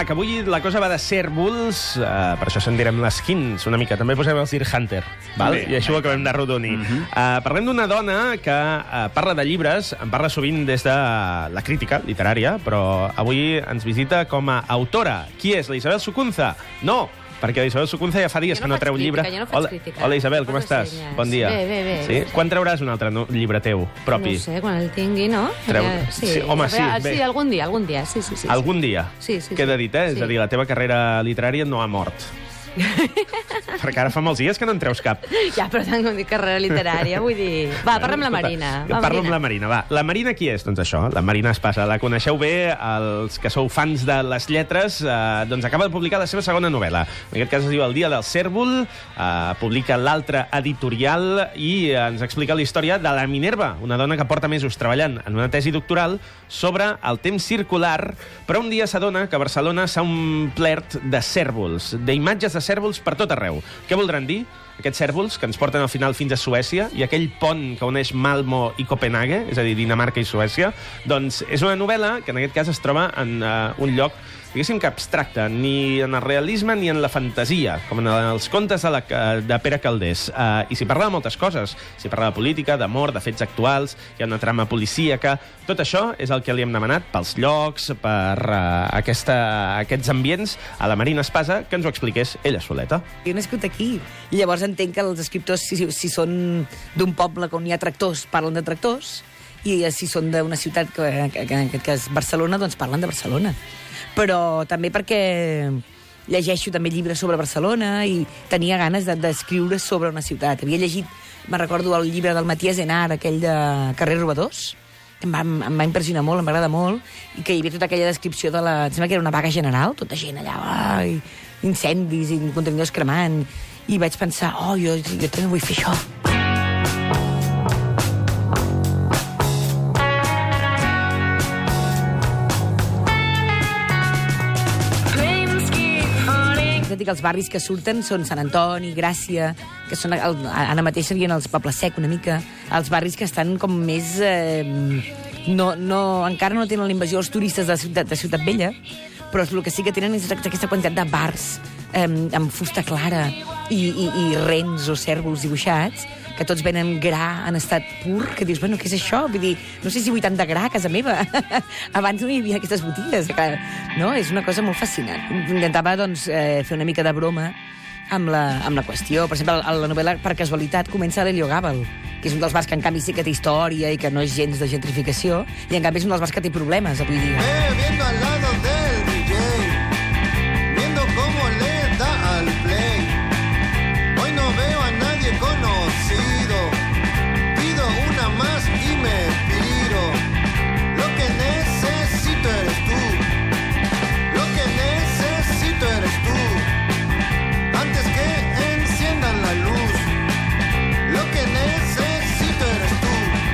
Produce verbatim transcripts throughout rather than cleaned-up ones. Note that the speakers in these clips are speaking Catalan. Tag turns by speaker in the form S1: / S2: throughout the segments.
S1: que avui la cosa va de cèrvols, uh, per això se'n direm les skins, una mica. També posem el Deer Hunter, val?
S2: Bé,
S1: I això ho acabem de rodonir. Uh -huh. uh, parlem d'una dona que uh, parla de llibres, en parla sovint des de la crítica literària, però avui ens visita com a autora. Qui és? La Isabel Sucunza? No! Perquè la Isabel Sucunza ja fa dies
S3: no
S1: que no treu
S3: crítica,
S1: llibre.
S3: Jo no faig
S1: Hola,
S3: crítica.
S1: hola Isabel, com
S3: No
S1: estàs?
S3: ressenyes.
S1: Bon dia.
S3: Bé, bé, bé.
S1: Sí? Quan trauràs un altre no, llibre teu, propi?
S3: No sé, quan el tingui, no?
S1: Treu...
S3: Ja,
S1: sí. sí, home, sí, bé.
S3: Sí, algun dia, algun dia, sí, sí. sí
S1: algun dia?
S3: Sí, sí.
S1: Queda
S3: sí.
S1: dit, eh?
S3: Sí.
S1: És a dir, la teva carrera literària no ha mort. Perquè ara fa molts dies que no en treus cap.
S3: Ja, però tant com dic carrera literària, vull dir... Va, parla amb la Marina. Va,
S1: Parlo
S3: Marina.
S1: amb la Marina, va. La Marina qui és? Doncs això, la Marina Espasa. La coneixeu bé, els que sou fans de les lletres, eh, doncs acaba de publicar la seva segona novel·la. En aquest cas es diu El dia del cèrvol, eh, publica l'altre editorial i ens explica la història de la Minerva, una dona que porta mesos treballant en una tesi doctoral sobre el temps circular, però un dia s'adona que Barcelona s'ha omplert de cèrvols, d'imatges de cèrvols per tot arreu. Què voldran dir? Aquests cèrvols que ens porten al final fins a Suècia i aquell pont que uneix Malmö i Copenhague, és a dir, Dinamarca i Suècia, doncs és una novel·la que en aquest cas es troba en uh, un lloc, diguéssim que abstracte, ni en el realisme ni en la fantasia, com en els contes de, la, de Pere Calders. Uh, I s'hi parla de moltes coses. S'hi parla de política, d'amor, de fets actuals, hi ha una trama policíaca. Tot això és el que li hem demanat pels llocs, per uh, aquesta, aquests ambients, a la Marina Espasa, que ens ho expliqués ella soleta.
S4: Jo he nascut aquí, i llavors entenc que els escriptors, si, si són d'un poble on hi ha tractors, parlen de tractors, i si són d'una ciutat, que, que, que en aquest cas Barcelona, doncs parlen de Barcelona. Però també perquè llegeixo també llibres sobre Barcelona i tenia ganes d'escriure sobre una ciutat. Havia llegit, me recordo, el llibre del Matías Enar, aquell de Carrers Robadors, que em va, em va impressionar molt, em va agradar molt, i que hi havia tota aquella descripció de la... Em sembla que era una vaga general, tota gent allà, ai, incendis i contenidors cremant, i vaig pensar, oh, jo, jo també vull fer això. Que els barris que surten són Sant Antoni, Gràcia, que són el, ara mateix serien els Poble Sec una mica, els barris que estan com més... Eh, no, no, encara no tenen la invasió dels turistes de Ciutat, de Ciutat Vella, però el que sí que tenen és aquesta quantitat de bars eh, amb fusta clara i, i, i rens o cèrvols dibuixats, que tots venen gra en estat pur, que dius, bueno, què és això? Vull dir, no sé si vull tant de gra a casa meva. Abans no hi havia aquestes botigues. Clar, no? És una cosa molt fascinant. Intentava, doncs, eh, fer una mica de broma amb la, amb la qüestió. Per exemple, la novel·la, per casualitat, comença a l'Heliogàbal, que és un dels bars que, en canvi, sí que té història i que no és gens de gentrificació, i, en canvi, és un dels bars que té problemes avui dia.
S5: Eh, viendo al lado del D J, viendo cómo le da al play. Hoy no veo a nadie conocido, pido una más y me piro. Lo que necesito eres tú, lo que necesito eres tú. Antes que enciendan la luz, lo que necesito eres tú.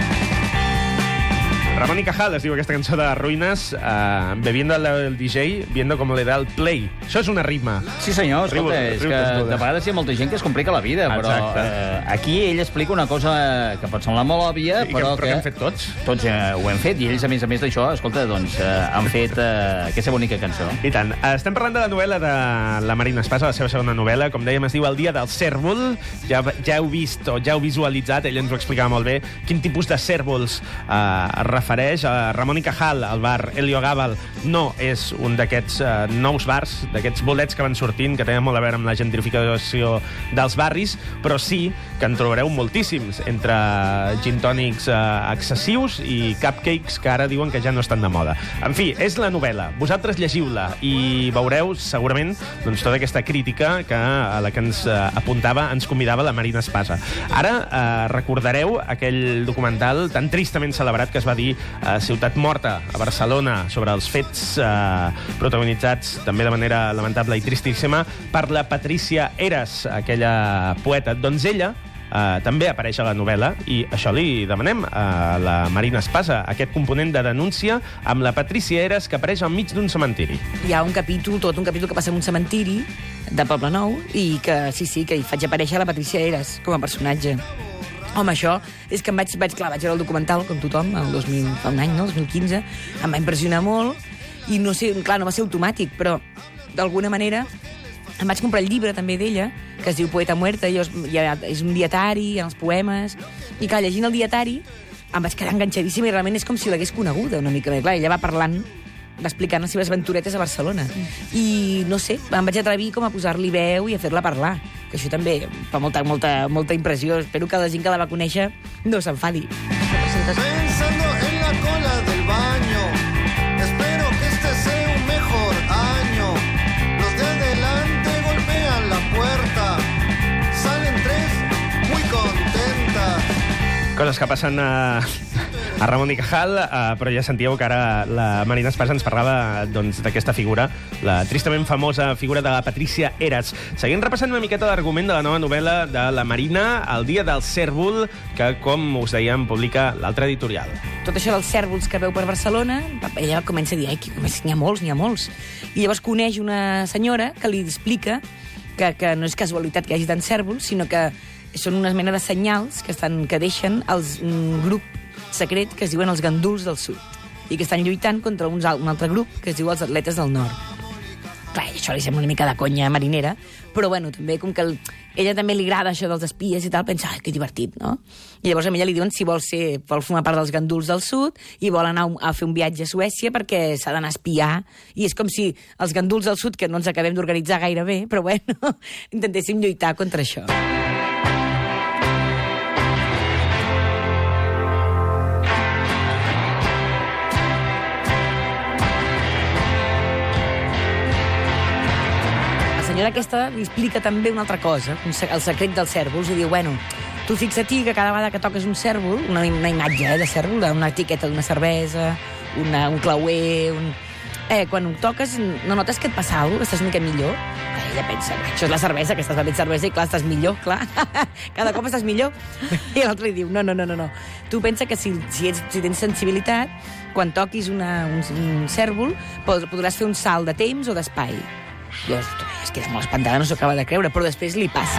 S1: Ramón y Cajal es diu aquesta cançó de Ruïnes, uh, bebiendo al lado del D J, viendo cómo le da el play. Això és una rima.
S2: Sí, senyor, escolta,
S1: Riu,
S2: és
S1: riu,
S2: que
S1: riu,
S2: de vegades hi ha molta gent que es complica la vida, però eh, aquí ell explica una cosa que pot semblar molt òbvia,
S1: I
S2: però
S1: que, però que hem fet tots.
S2: Tots eh, ho hem fet, i ells, a més a més d'això, escolta, doncs, eh, han fet eh, aquesta bonica cançó.
S1: I tant. Estem parlant de la novel·la de la Marina Espasa, la seva segona novel·la. Com dèiem, es diu El dia del cèrvol. Ja, ja heu vist o ja heu visualitzat, ell ens ho explicava molt bé, quin tipus de cèrvols eh, es refereix. A Ramón y Cajal, el bar Heliogàbal, no és un d'aquests eh, nous bars, d'aquests bolets que van sortint, que tenen molt a veure amb la gentrificació dels barris, però sí que en trobareu moltíssims, entre gin tònics eh, excessius i cupcakes que ara diuen que ja no estan de moda. En fi, és la novel·la. Vosaltres llegiu-la i veureu, segurament, doncs, tota aquesta crítica que, a la que ens eh, apuntava, ens convidava la Marina Espasa. Ara eh, recordareu aquell documental tan tristament celebrat que es va dir eh, Ciutat Morta, a Barcelona, sobre els fets eh, protagonitzats també de manera lamentable i tristíssima per la Patrícia Heras, aquella poeta. Doncs ella Uh, també apareix a la novel·la i això li demanem a la Marina Espasa, aquest component de denúncia amb la Patrícia Heras, que apareix al mig d'un cementiri.
S4: Hi ha un capítol, tot un capítol que passa en un cementiri de Poble Nou i que, sí, sí, que hi faig aparèixer la Patrícia Heras com a personatge. Home, això és que em vaig, vaig, clar, vaig veure el documental, com tothom, el dos mil, fa un any, no? el dos mil quinze, em va impressionar molt I no sé, clar, no va ser automàtic, però d'alguna manera em vaig comprar el llibre també d'ella, que es diu Poeta Muerta, i és un dietari, els poemes, i clar, llegint el dietari em vaig quedar enganxadíssima i realment és com si l'hagués coneguda una mica més. Clar, ella va parlant, va explicant les seves aventuretes a Barcelona. I, no sé, em vaig atrevir com a posar-li veu i a fer-la parlar, que això també fa molta, molta, molta impressió. Espero que la gent que la va conèixer no s'enfadi.
S5: Pensando en la cola del baño, espero que este sea un mejor año. Los de adelante golpean la puerta, salen tres muy contentas.
S1: Coses que passen a, a Ramon i Cajal, uh, però ja sentíeu que ara la Marina Espasa ens parlava doncs, d'aquesta figura, la tristament famosa figura de la Patricia Heras. Seguim repassant una miqueta l'argument de la nova novel·la de la Marina, El dia del cèrvol, que, com us dèiem, publica l'altre editorial.
S4: Tot això dels cèrvols que veu per Barcelona, ella comença a dir, ai, que n'hi ha molts, n'hi ha molts. I llavors coneix una senyora que li explica que, que no és casualitat que hi hagi tants cèrvols, sinó que són una mena de senyals que, estan, que deixen els, un grup secret que es diuen els ganduls del sud i que estan lluitant contra uns, un altre grup que es diu els atletes del nord. Clar, això li sembla una mica de conya marinera, però bueno, també com que el, ella també li agrada això dels espies i tal, pensa, ai, que divertit, no? I llavors a ella li diuen si vol ser, vol formar part dels ganduls del sud i vol anar a fer un viatge a Suècia perquè s'ha d'anar a espiar, i és com si els ganduls del sud, que no ens acabem d'organitzar gaire bé, però bueno, intentéssim lluitar contra això. La senyora aquesta li explica també una altra cosa, el secret dels cèrvols, i diu, bueno, tu fixa-t'hi que cada vegada que toques un cèrvol, una, una imatge eh, de cèrvol, una etiqueta d'una cervesa, una, un clauer, un... Eh, quan ho toques no notes que et passa alguna cosa, estàs una mica millor. Eh, ella pensa, això és la cervesa, que estàs bevent cervesa i clar, estàs millor, clar. Cada cop estàs millor. I l'altre li diu, no, no, no, no, no. Tu pensa que si, si, ets, si tens sensibilitat, quan toquis una, un, un cèrvol, podràs fer un salt de temps o d'espai. Jo es queda molt espantada, no s'ho acaba de creure, però després li passa.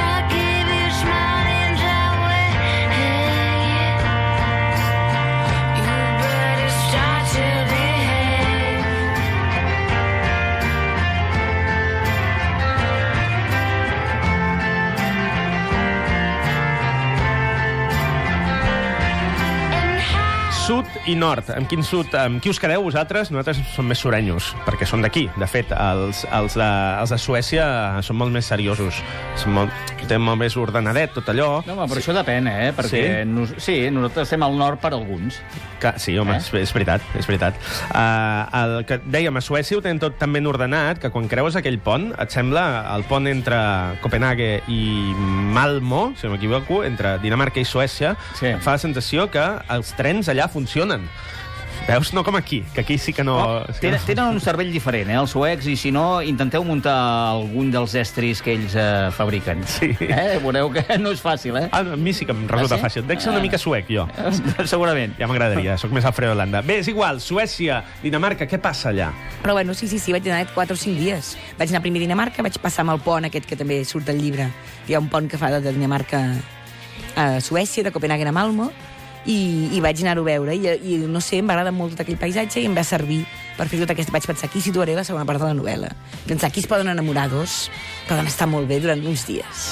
S1: Sud i nord. Amb quin sud? Amb qui us quedeu vosaltres? Nosaltres som més surenyos, perquè són d'aquí. De fet, els, els, de, els de Suècia són molt més seriosos. Són molt, tenen molt més ordenadet, tot allò.
S2: No, però això depèn, eh? Perquè sí, nos, sí nosaltres estem al nord per alguns.
S1: Que, sí, home, eh? és, és veritat, és veritat. Uh, el que dèiem, a Suècia ho tenen tot tan ben ordenat que quan creues aquell pont, et sembla el pont entre Copenhague i Malmö, si no m'equivoco, entre Dinamarca i Suècia, sí. Fa la sensació que els trens allà funcionen. Veus? No com aquí, que aquí sí que no...
S2: Oh, tenen, tenen un cervell diferent, eh, els suecs, i si no, intenteu muntar algun dels estris que ells eh, fabriquen.
S1: Sí.
S2: Eh? Veureu que no és fàcil, eh?
S1: Ah, a mi sí que em resulta ah, sí? fàcil. Dec ser una mica suec, jo.
S2: Segurament.
S1: Ja m'agradaria, sóc més Alfredo Landa. Bé, és igual, Suècia, Dinamarca, què passa allà?
S4: Però bueno, sí, sí, sí, vaig anar quatre o cinc dies. Vaig anar primer a Dinamarca, vaig passar amb el pont aquest que també surt al llibre. Hi ha un pont que fa de Dinamarca a Suècia, de Copenhague a Malmö, i, i vaig anar-ho a veure, I, i no sé, em va agradar molt tot aquell paisatge i em va servir per fer tot aquest... Vaig pensar, aquí situaré la segona part de la novel·la. Pensar, aquí es poden enamorar dos, poden estar molt bé durant uns dies.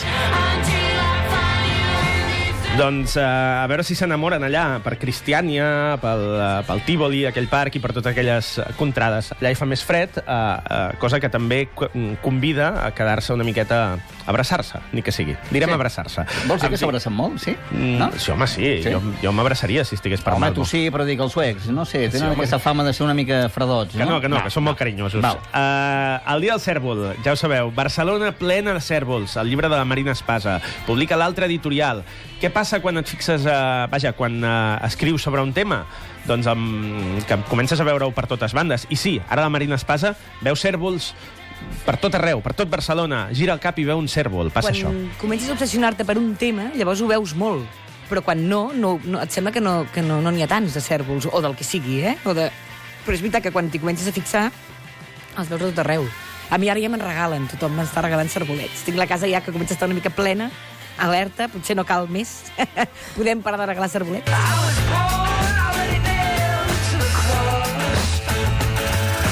S1: Doncs uh, a veure si s'enamoren allà, per Cristiània, pel, uh, pel Tívoli, aquell parc, i per totes aquelles contrades. Allà hi fa més fred, uh, uh, cosa que també convida a quedar-se una miqueta a abraçar-se, ni que sigui. Direm sí. abraçar-se.
S2: Vols dir que s'abracen molt, sí?
S1: No? Sí, home, sí. sí. Jo, jo m'abraçaria si estigués per Malmö.
S2: Home, tu sí, però dic els suecs. No sé, tenen sí, aquesta fama de ser una mica fredots, no?
S1: Que no, que no, no que són molt carinyosos. Uh, el dia del cèrvol, ja ho sabeu, Barcelona plena de cèrvols, el llibre de la Marina Espasa. Publica l'altre editorial. Què passa quan et fixes a... Vaja, quan uh, escrius sobre un tema? Doncs um, que comences a veure-ho per totes bandes. I sí, ara la Marina Espasa veu cèrvols per tot arreu, per tot Barcelona. Gira el cap i veu un cèrvol. Passa
S4: quan
S1: això.
S4: Quan comences a obsessionar-te per un tema, llavors ho veus molt. Però quan no, no, no et sembla que no que no, no n'hi ha tants de cèrvols, o del que sigui, eh? O de... Però és veritat que quan t'hi comences a fixar, els veus a tot arreu. A mi ara ja me'n regalen, tothom m'està regalant cèrvolets. Tinc la casa ja que comença a estar una mica plena, alerta, potser no cal més. Podem parar de regalar cèrvolets.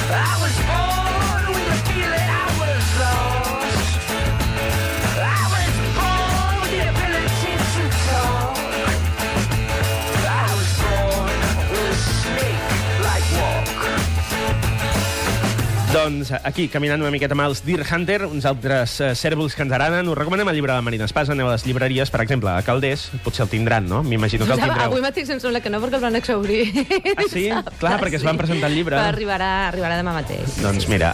S1: doncs, aquí, caminant una miqueta amb els Deer Hunter, uns altres uh, cèrvols que ens agraden. Us recomanem el llibre de la Marina Espasa. Aneu a les llibreries, per exemple, a Calders. Potser el tindran, no? M'imagino que el tindreu.
S3: Avui mateix em sembla que no, perquè el van exaurir.
S1: Ah, sí? Clar, perquè es van presentar el llibre.
S3: Però arribarà, arribarà demà mateix.
S1: Doncs mira,